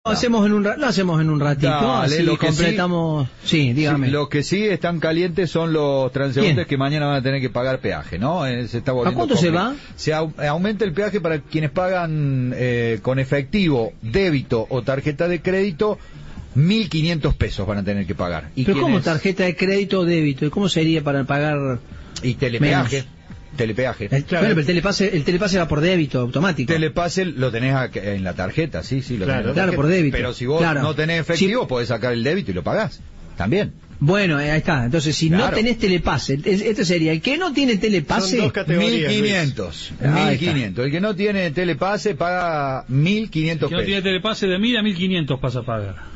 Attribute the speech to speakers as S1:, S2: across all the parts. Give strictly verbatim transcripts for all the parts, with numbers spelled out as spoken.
S1: Lo hacemos en un ra- lo hacemos en un ratito,
S2: Dale,
S1: así
S2: lo que
S1: completamos. Sí, sí, dígame.
S2: Sí, lo que sí están calientes son los transeúntes
S1: ¿Quién?
S2: que mañana van a tener que pagar peaje, ¿no? Eh, se está volviendo
S1: ¿A cuánto se
S2: complejo.
S1: va?
S2: Se au- aumenta el peaje para quienes pagan eh, con efectivo, débito o tarjeta de crédito. mil quinientos pesos van a tener que pagar. ¿Y
S1: Pero ¿cómo
S2: quienes-
S1: tarjeta de crédito o débito? ¿Y cómo sería para pagar?
S2: Y telepeaje.
S1: Menos?
S2: Telepeaje.
S1: El, bueno, pero el telepase, el telepase va por débito automático.
S2: Telepase lo tenés acá en la tarjeta, sí, sí, lo
S3: Claro,
S2: tenés en la
S1: claro,
S2: tarjeta.
S1: por débito.
S2: Pero si vos
S1: Claro.
S2: no tenés efectivo,
S1: Sí.
S2: podés sacar el débito y lo pagás. También.
S1: Bueno, eh, ahí está. Entonces, si
S2: Claro.
S1: no tenés telepase, es- este sería el que no tiene telepase.
S3: Son dos categorías,
S2: mil quinientos.
S1: Ahí está.
S2: mil quinientos. El que no tiene telepase paga mil quinientos
S4: Que no tiene
S2: pesos.
S4: telepase de mil a mil quinientos pasa a pagar.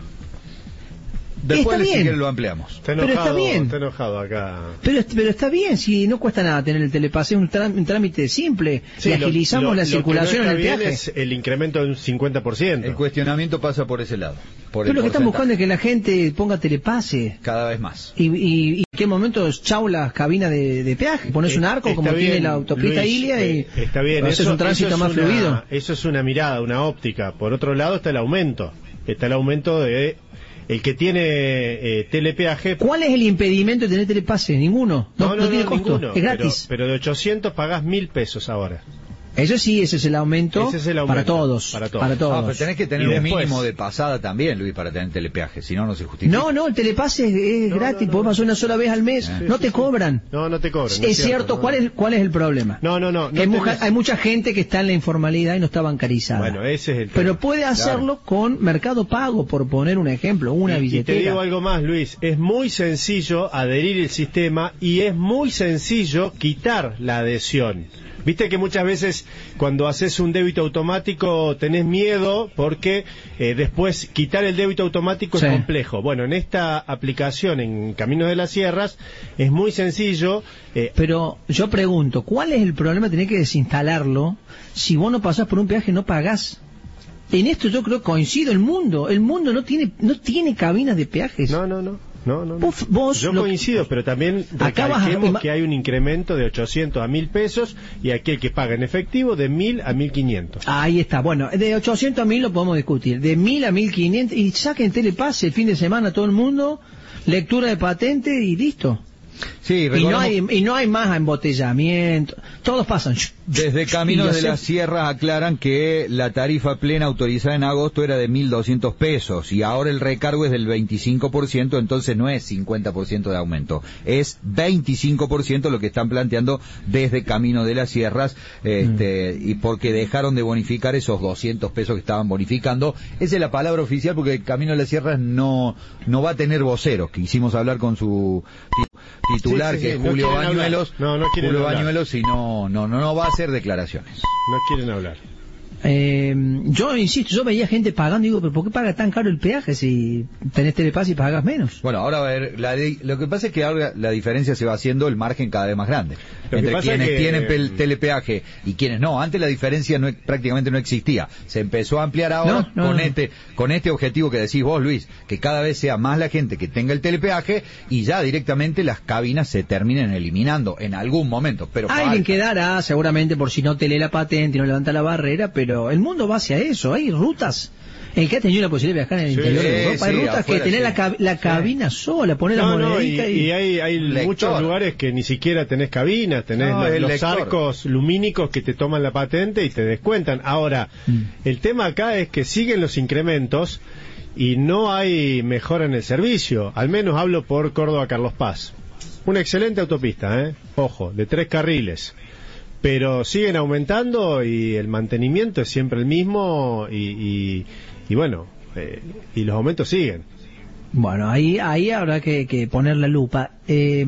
S2: Después,
S1: Está
S2: si
S1: bien.
S2: quieres, lo ampliamos.
S3: Está
S1: Pero está
S3: enojado,
S1: bien.
S3: está enojado acá.
S1: Pero, pero está bien, si no cuesta nada tener el telepase, es un, trám- un trámite simple.
S3: Sí,
S1: y
S3: lo-
S1: agilizamos
S3: lo-
S1: la
S3: lo
S1: circulación
S3: que no
S1: en el
S3: está bien
S1: peaje.
S3: es el incremento de un cincuenta por ciento.
S2: El cuestionamiento pasa por ese lado. Por
S1: Pero
S2: el
S1: lo que están
S2: porcentaje.
S1: buscando es que la gente ponga telepase.
S2: Cada vez más.
S1: ¿Y, y, y en qué momento chau las cabinas de, de peaje? Pones un arco
S3: Está
S1: como
S3: bien,
S1: tiene la autopista
S3: Luis,
S1: Ilia y
S3: eh, está bien,
S1: haces
S3: eso,
S1: un tránsito
S3: eso es
S1: más
S3: una-
S1: fluido.
S3: Eso es una mirada, una óptica. Por otro lado está el aumento. Está el aumento de el que tiene eh, telepeaje.
S1: ¿Cuál es el impedimento de tener telepase? Ninguno. No, no, tiene costo.
S3: ninguno,
S1: Es gratis.
S3: Pero, pero de ochocientos pagás mil pesos ahora.
S1: Eso sí, ese es el aumento,
S3: Ese es el aumento,
S1: para todos.
S3: para
S1: Para
S3: todos.
S1: todos.
S2: Ah, pero tenés que tener
S3: Y
S2: un
S3: después-
S2: mínimo de pasada también, Luis, para tener telepeaje. Si no, no se justifica.
S1: No, no, el telepase es, es
S3: No,
S1: gratis,
S3: no, no.
S1: podés pasar una sola vez al mes,
S2: Sí,
S1: no
S3: sí,
S1: te
S3: sí.
S1: cobran.
S3: No, no te cobran.
S1: Es,
S3: no
S1: cierto,
S3: no,
S1: ¿cuál
S3: no.
S1: es cuál es el problema?
S3: No, no, no.
S1: Que hay,
S3: no
S1: muja-
S3: tenés-
S1: hay mucha gente que está en la informalidad y no está bancarizada.
S3: Bueno, ese es el tema.
S1: Pero puede hacerlo con Mercado Pago, por poner un ejemplo, una
S3: Y- y
S1: billetera.
S3: te digo algo más, Luis, es muy sencillo adherir el sistema y es muy sencillo quitar la adhesión. Viste que muchas veces cuando haces un débito automático tenés miedo porque eh, después quitar el débito automático
S1: Sí.
S3: es complejo. Bueno, en esta aplicación en Caminos de las Sierras es muy sencillo. eh,
S1: Pero yo pregunto, ¿cuál es el problema de tener que desinstalarlo si vos no pasás por un peaje no pagás? En esto yo creo que coincido, el mundo, el mundo no tiene no tiene cabinas de peajes.
S3: no, no, no. No, no, no.
S1: Vos- vos
S3: Yo
S1: lo-
S3: coincido, pero también
S1: Acá vas a-
S3: recalquemos que hay un incremento de ochocientos a mil pesos y aquel que paga en efectivo de mil a mil quinientos.
S1: Ahí está, bueno, de ochocientos a mil lo podemos discutir, de mil a mil quinientos, y saquen telepase el fin de semana a todo el mundo, lectura de patente y listo.
S2: Sí,
S1: Y no,
S2: recordemos-
S1: hay, y no hay más embotellamiento, todos pasan.
S2: Desde Caminos
S1: Y
S2: de
S1: hacer-
S2: las Sierras aclaran que la tarifa plena autorizada en agosto era de mil doscientos pesos y ahora el recargo es del veinticinco por ciento, entonces no es cincuenta por ciento de aumento, es veinticinco por ciento lo que están planteando desde Caminos de las Sierras, este, y porque dejaron de bonificar esos doscientos pesos que estaban bonificando. Esa es la palabra oficial porque Caminos de las Sierras no, no va a tener voceros. Quisimos hablar con su ti- titular,
S3: Sí, sí,
S2: que
S3: sí,
S2: es
S3: no
S2: Julio
S3: quieren hablar.
S2: Bañuelos.
S3: No, no quieren
S2: Julio
S3: hablar.
S2: Bañuelos y no, no, no, no va a hacer declaraciones.
S3: No quieren hablar.
S1: Eh, yo insisto, yo veía gente pagando y digo, pero ¿por qué paga tan caro el peaje si tenés telepase y pagas menos?
S2: Bueno, ahora a ver, la de- lo que pasa es que ahora la diferencia se va haciendo el margen cada vez más grande.
S3: Lo que
S2: Entre
S3: pasa
S2: quienes
S3: que-
S2: tienen pel- telepeaje y quienes no. Antes la diferencia no, prácticamente no existía. Se empezó a ampliar ahora
S1: No, no,
S2: con
S1: no.
S2: este con este objetivo que decís vos, Luis, que cada vez sea más la gente que tenga el telepeaje y ya directamente las cabinas se terminen eliminando en algún momento. Pero
S1: Alguien
S2: falta.
S1: quedará seguramente por si no te lee la patente y no levanta la barrera, pero el mundo va hacia eso. Hay rutas. El que ha tenido la posibilidad de viajar en el
S3: Sí,
S1: interior de
S2: sí,
S1: Europa, hay
S2: sí,
S1: rutas
S2: afuera,
S1: que tenés
S2: sí.
S1: la, cab- la cabina sola, poner la
S3: No, no, y,
S1: monedita y...
S3: y hay, hay
S2: Lector.
S3: muchos lugares que ni siquiera tenés cabinas, tenés
S2: No,
S3: los,
S2: el
S3: los
S2: lector.
S3: arcos lumínicos que te toman la patente y te descuentan. Ahora,
S1: Mm.
S3: el tema acá es que siguen los incrementos y no hay mejora en el servicio. Al menos hablo por Córdoba Carlos Paz. Una excelente autopista, ¿eh? Ojo, de tres carriles. Pero siguen aumentando y el mantenimiento es siempre el mismo y, y, y bueno, eh, y los aumentos siguen.
S1: Bueno, ahí ahí habrá que, que poner la lupa. Eh,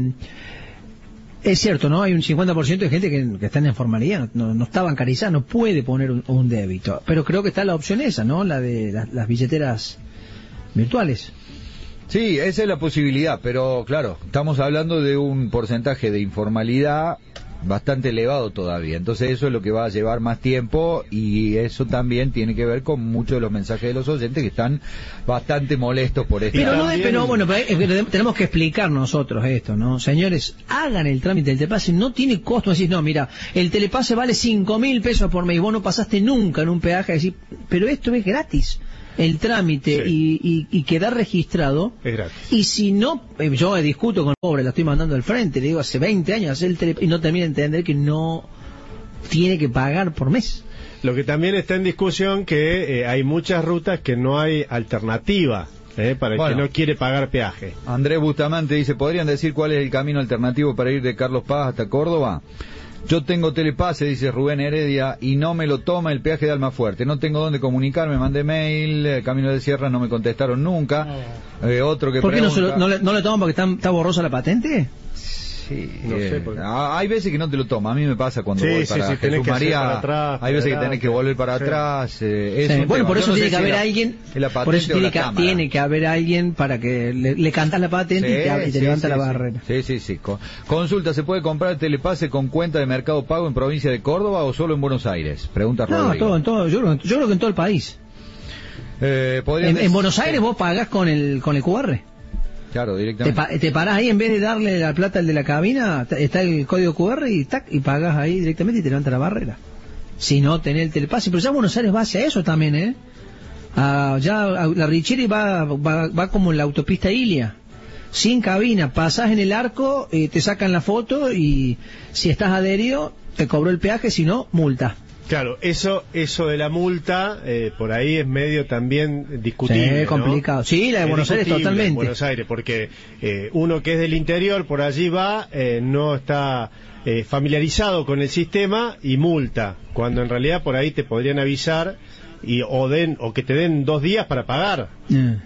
S1: es cierto, ¿no? Hay un cincuenta por ciento de gente que, que está en informalidad, no, no está bancarizada, no puede poner un, un débito. Pero creo que está la opción esa, ¿no? La de las, las billeteras virtuales.
S2: Sí, esa es la posibilidad, pero claro, estamos hablando de un porcentaje de informalidad bastante elevado todavía, entonces eso es lo que va a llevar más tiempo y eso también tiene que ver con muchos de los mensajes de los oyentes que están bastante molestos por esto.
S1: Pero no,
S3: también-
S1: pero bueno, pero, eh, pero tenemos que explicar nosotros esto, ¿no? Señores, hagan el trámite del telepase, no tiene costo. Decís, no, mira, el telepase vale cinco mil pesos por mes y vos no pasaste nunca en un peaje, decís, pero esto es gratis. el trámite
S3: Sí.
S1: y, y, y quedar registrado.
S3: Es gratis.
S1: Y si no, eh, yo discuto con el pobre, la estoy mandando al frente, le digo hace veinte años hacer el tele, y no termina de entender que no tiene que pagar por mes.
S3: Lo que también está en discusión que eh, hay muchas rutas que no hay alternativa eh, para el
S2: Bueno.
S3: que no quiere pagar peaje.
S2: Andrés Bustamante dice, ¿podrían decir cuál es el camino alternativo para ir de Carlos Paz hasta Córdoba? Yo tengo telepase, dice Rubén Heredia, y no me lo toma el peaje de Almafuerte. No tengo dónde comunicarme, mandé mail, eh, Camino de Sierra no me contestaron nunca. Eh, otro que
S1: ¿Por qué no, se
S2: pregunta-
S1: lo, no, le, no le toman porque está, está borrosa la patente?
S2: Sí,
S3: No
S2: eh,
S3: sé por qué.
S2: ah, hay veces que no te lo toma, a mí me pasa cuando
S3: Sí,
S2: voy
S3: sí,
S2: para
S3: sí, tenés
S2: Jesús
S3: que hacer
S2: María,
S3: para atrás,
S2: hay
S3: para
S2: veces que
S3: adelante.
S2: tenés que volver para
S3: Sí.
S2: atrás, eh, es
S1: Sí.
S2: un
S1: Bueno,
S2: tema.
S1: por
S2: Yo
S1: eso
S2: no sé
S1: tiene que
S2: si
S1: haber
S2: la-
S1: alguien,
S2: es la
S1: por
S2: patente
S1: eso
S2: o
S1: tiene
S2: la
S1: que,
S2: cámara.
S1: tiene que haber alguien para que le, le cantas la patente y te, y te
S2: Sí,
S1: levanta
S2: sí,
S1: la
S2: sí.
S1: barrera.
S2: Sí, sí, sí. Co- Consulta, ¿se puede comprar el telepase con cuenta de Mercado Pago en provincia de Córdoba o solo en Buenos Aires? Pregunta
S1: No,
S2: Rodrigo.
S1: todo, en todo, yo, creo- yo creo que en todo el país.
S2: Eh, ¿podrían
S1: En, en
S2: decir-
S1: Buenos Aires vos pagás con el con el Q R.
S2: Claro,
S1: Te,
S2: directamente.
S1: pa- te parás ahí, en vez de darle la plata al de la cabina, t- está el código Q R y tac, y pagás ahí directamente y te levanta la barrera. Si no tenés el telepase, pero ya Buenos Aires va hacia eso también, ¿eh? Ah, ya ah, la Richeri va, va, va como en la autopista Ilia. Sin cabina, pasás en el arco, eh, te sacan la foto y si estás adherido, te cobró el peaje, si no, multa.
S3: Claro, eso eso de la multa, eh, por ahí es medio también discutible.
S1: Sí,
S3: ¿no?
S1: complicado. Sí, la de
S3: Es
S1: Buenos Aires
S3: discutible
S1: totalmente.
S3: en Buenos Aires, porque eh, uno que es del interior, por allí va, eh, no está eh, familiarizado con el sistema y multa, cuando en realidad por ahí te podrían avisar y o den o que te den dos días para pagar.
S1: Eh.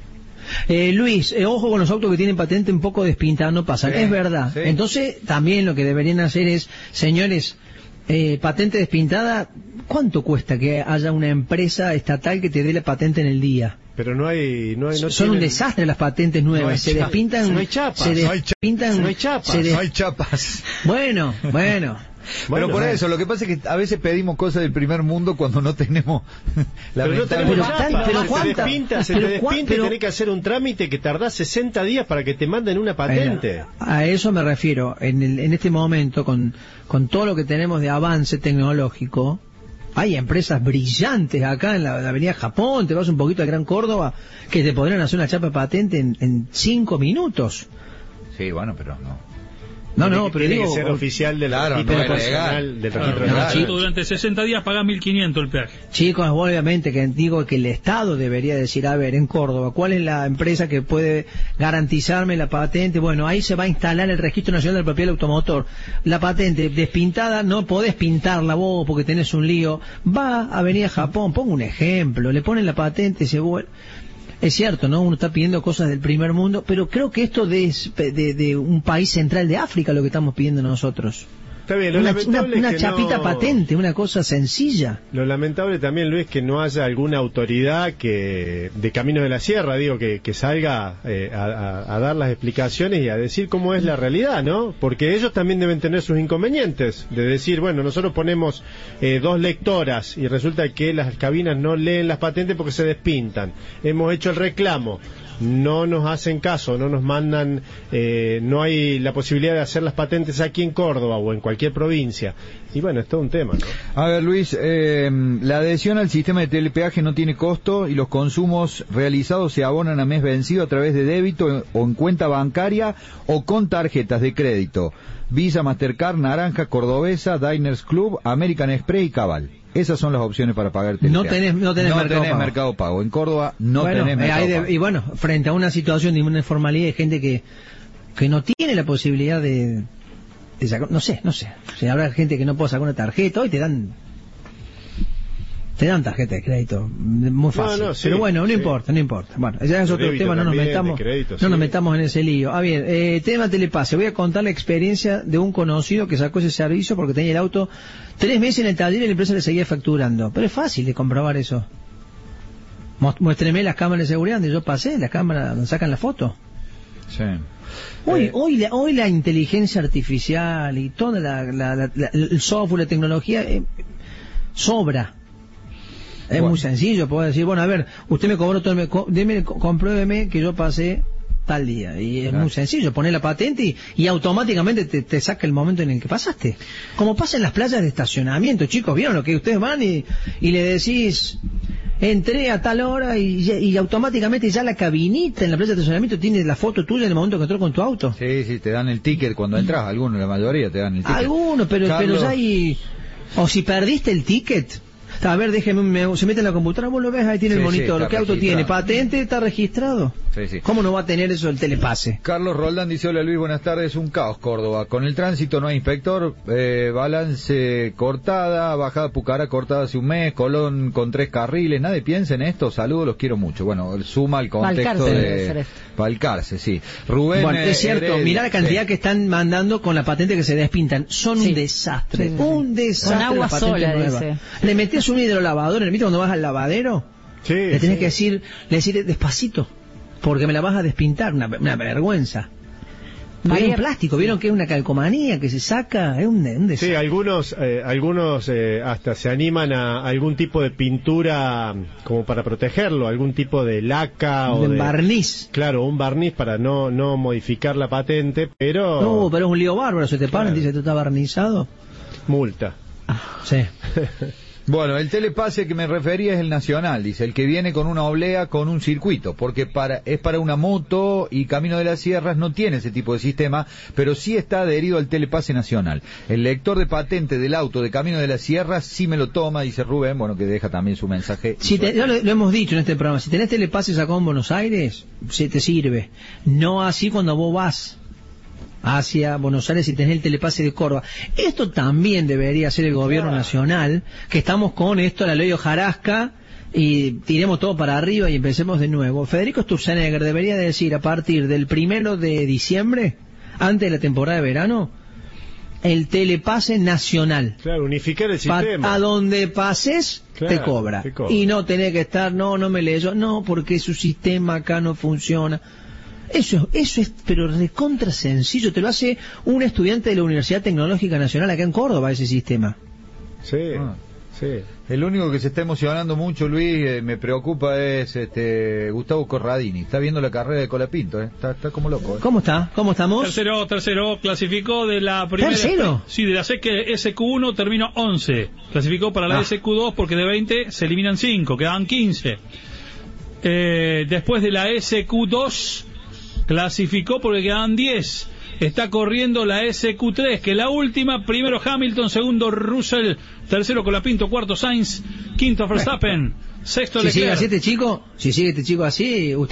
S1: Eh, Luis, eh, ojo con los autos que tienen patente un poco despintada, no pasan.
S2: Sí,
S1: Es verdad.
S2: sí.
S1: Entonces, también lo que deberían hacer es, señores, eh, patente despintada, ¿cuánto cuesta que haya una empresa estatal que te dé la patente en el día?
S3: Pero no hay... No hay no
S1: Son un
S3: tienen-
S1: desastre las patentes nuevas.
S3: No hay
S1: se
S3: chapa-
S1: despintan.
S3: no hay chapas,
S1: se
S3: no hay cha-
S1: despintan.
S3: no hay chapas,
S1: se des-
S2: No hay chapas.
S1: Bueno, bueno.
S3: Bueno,
S2: Pero por
S3: bueno.
S2: eso, lo que pasa es que a veces pedimos cosas del primer mundo cuando no tenemos la
S3: Pero no tenemos
S1: Pero
S3: chapa,
S1: tan- pero
S3: se
S1: cuánta-
S3: te despinta, se
S1: pero
S3: te
S1: cuán-
S3: despinta y
S1: pero-
S3: tenés que hacer un trámite que tardás sesenta días para que te manden una patente.
S1: Mira, a eso me refiero. En, el- en este momento, con, con todo lo que tenemos de avance tecnológico, hay empresas brillantes acá en la, la avenida Japón, te vas un poquito al Gran Córdoba, que te podrían hacer una chapa de patente en, en cinco minutos.
S2: Sí, bueno, pero no.
S1: No,
S3: Tiene
S1: no,
S3: que-
S1: pero
S3: tiene
S1: digo...
S3: que ser oficial del
S2: Claro,
S3: registro
S2: no es
S3: nacional
S2: legal.
S3: del
S2: Claro,
S3: registro
S2: no,
S3: nacional.
S1: chico.
S4: Durante sesenta días pagás mil quinientos el peaje.
S1: Chicos, obviamente que digo que el Estado debería decir, a ver, en Córdoba, ¿cuál es la empresa que puede garantizarme la patente? Bueno, ahí se va a instalar el Registro Nacional del Propiedad del Automotor. La patente despintada, no podés pintarla vos porque tenés un lío. Va a Avenida Japón, pongo un ejemplo, le ponen la patente, se vuelve... Es cierto, ¿no? Uno está pidiendo cosas del primer mundo, pero creo que esto de, de, de un país central de África lo que estamos pidiendo nosotros.
S3: Está bien, lo
S1: Una, una,
S3: lamentable
S1: una
S3: es que
S1: chapita
S3: no-
S1: patente, una cosa sencilla.
S3: Lo lamentable también, Luis, que no haya alguna autoridad que de Caminos de la Sierra, digo, que, que salga eh, a, a- a dar las explicaciones y a decir cómo es la realidad, ¿no? Porque ellos también deben tener sus inconvenientes, de decir, bueno, nosotros ponemos eh, dos lectoras y resulta que las cabinas no leen las patentes porque se despintan. Hemos hecho el reclamo. No nos hacen caso, no nos mandan, eh, no hay la posibilidad de hacer las patentes aquí en Córdoba o en cualquier provincia. Y bueno, es todo un tema, ¿no?
S2: A ver, Luis, eh, la adhesión al sistema de telepeaje no tiene costo y los consumos realizados se abonan a mes vencido a través de débito o en cuenta bancaria o con tarjetas de crédito. Visa, Mastercard, Naranja, Cordobesa, Diners Club, American Express y Cabal. Esas son las opciones para pagar telepeaje.
S1: No tenés- no tenés Mercado Pago.
S2: Mercado Pago. En Córdoba no
S1: bueno,
S2: tenés
S1: eh,
S2: Mercado
S1: hay de-
S2: Pago.
S1: y bueno, frente a una situación de una informalidad, hay gente que, que no tiene la posibilidad de, de sacar, no sé, no sé. O sea, habrá gente que no puede sacar una tarjeta, hoy te dan, te dan tarjeta de crédito, muy fácil.
S3: No, no, sí,
S1: pero bueno, no
S3: sí.
S1: importa, no importa. Bueno, ya es
S3: De
S1: otro
S3: débito
S1: tema, no nos
S3: también,
S1: metamos,
S3: de crédito,
S1: no
S3: sí.
S1: nos metamos en ese lío. Ah, bien, eh, tema telepase. Voy a contar la experiencia de un conocido que sacó ese servicio porque tenía el auto tres meses en el taller y la empresa le seguía facturando. Pero es fácil de comprobar eso. Mos- Muéstreme las cámaras de seguridad donde yo pasé, las cámaras donde sacan la foto.
S2: Sí.
S1: Hoy,
S2: Eh,
S1: hoy, la, hoy la inteligencia artificial y toda la, la- la- la- el software, la tecnología, eh, sobra. Es
S2: Bueno.
S1: muy sencillo, puedo decir, bueno, a ver, usted me cobró todo, el me- co- deme, co- compruébeme que yo pasé tal día. Y es
S2: Claro.
S1: muy sencillo, poner la patente y, y automáticamente te, te saca el momento en el que pasaste. Como pasa en las playas de estacionamiento, chicos, ¿vieron lo que ustedes van y, y le decís, entré a tal hora y, y automáticamente ya la cabinita en la plaza de estacionamiento tiene la foto tuya en el momento que entró con tu auto.
S2: Sí, sí, te dan el ticket cuando entras, algunos, la mayoría te dan el ticket.
S1: Algunos, pero,
S2: Carlos...
S1: pero ya hay... O si perdiste el ticket... A ver, déjeme, me, se mete en la computadora, vos lo ves, ahí tiene
S2: sí,
S1: el monitor,
S2: sí,
S1: ¿qué auto
S2: registrado.
S1: tiene? ¿Patente? ¿Está registrado?
S2: Sí, sí.
S1: ¿Cómo no va a tener eso el telepase?
S2: Carlos Roldán dice, hola Luis, buenas tardes, un caos Córdoba, con el tránsito no hay inspector, eh, balance cortada, bajada Pucará cortada hace un mes, Colón con tres carriles, nadie piensa en esto, saludos, los quiero mucho. Bueno, suma el contexto
S5: Balcarce,
S2: de... Balcarce, sí. Rubén...
S1: Bueno, es cierto,
S2: Heredia,
S1: mirá la cantidad
S2: sí.
S1: que están mandando con la patente que se despintan, son
S5: Sí.
S1: un desastre,
S5: Sí, sí, sí.
S1: un desastre.
S5: Con agua
S1: la patente
S5: sola,
S1: nueva.
S5: dice.
S1: Le metes un hidrolavador, ¿viste cuando vas al lavadero?
S3: Sí,
S1: Le tenés
S3: sí.
S1: que decir, le decís despacito, porque me la vas a despintar, una, una vergüenza.
S5: María-
S1: Es un plástico, ¿vieron que es una calcomanía que se saca? Es un, un
S3: Sí,
S1: desastre.
S3: algunos, eh, algunos eh, hasta se animan a algún tipo de pintura como para protegerlo, algún tipo de laca o
S1: de
S3: de
S1: barniz.
S3: Claro, un barniz para no no modificar la patente, pero
S1: No, pero es un lío bárbaro, se te paran
S3: Claro.
S1: y dice, ¿esto está barnizado?
S3: multa.
S1: Sí.
S2: Bueno, el telepase que me refería es el nacional, dice, el que viene con una oblea con un circuito, porque para es para una moto y Camino de las Sierras no tiene ese tipo de sistema, pero sí está adherido al telepase nacional. El lector de patente del auto de Camino de las Sierras sí me lo toma, dice Rubén, bueno, que deja también su mensaje.
S1: Si te- ya lo, lo hemos dicho en este programa, si tenés telepases acá en Buenos Aires, se te sirve. No así cuando vos vas hacia Buenos Aires y tenés el telepase de Córdoba. Esto también debería hacer el gobierno nacional, que estamos con esto, la ley hojarasca, y tiremos todo para arriba y empecemos de nuevo. Federico Sturzenegger debería decir a partir del primero de diciembre, antes de la temporada de verano, el telepase nacional.
S3: Claro, unificar el
S1: Pa-
S3: sistema.
S1: a donde pases
S3: Claro,
S1: te cobra.
S3: te cobra.
S1: Y no tenés que estar, no, no me leyó, no, porque su sistema acá no funciona. Eso, eso es, pero recontra sencillo, te lo hace un estudiante de la Universidad Tecnológica Nacional acá en Córdoba, ese sistema.
S3: Sí,
S2: Ah.
S3: sí.
S2: El único que se está emocionando mucho, Luis, eh, me preocupa es este Gustavo Corradini. Está viendo la carrera de Colapinto, ¿eh? Está, está como loco, ¿eh?
S1: ¿Cómo está? ¿Cómo estamos?
S4: Tercero, tercero, clasificó de la primera...
S1: ¿Tercero?
S4: Sí, de la S Q uno terminó once. Clasificó para la
S1: Ah.
S4: S Q dos porque de veinte se eliminan cinco, quedaban quince. Eh, después de la S Q dos clasificó porque quedaban diez. Está corriendo la S Q tres, que es la última. Primero Hamilton, segundo Russell, tercero Colapinto, cuarto Sainz, quinto Verstappen, sexto
S1: Si sigue
S4: Leclerc.
S1: así este chico, si sigue este chico así, usted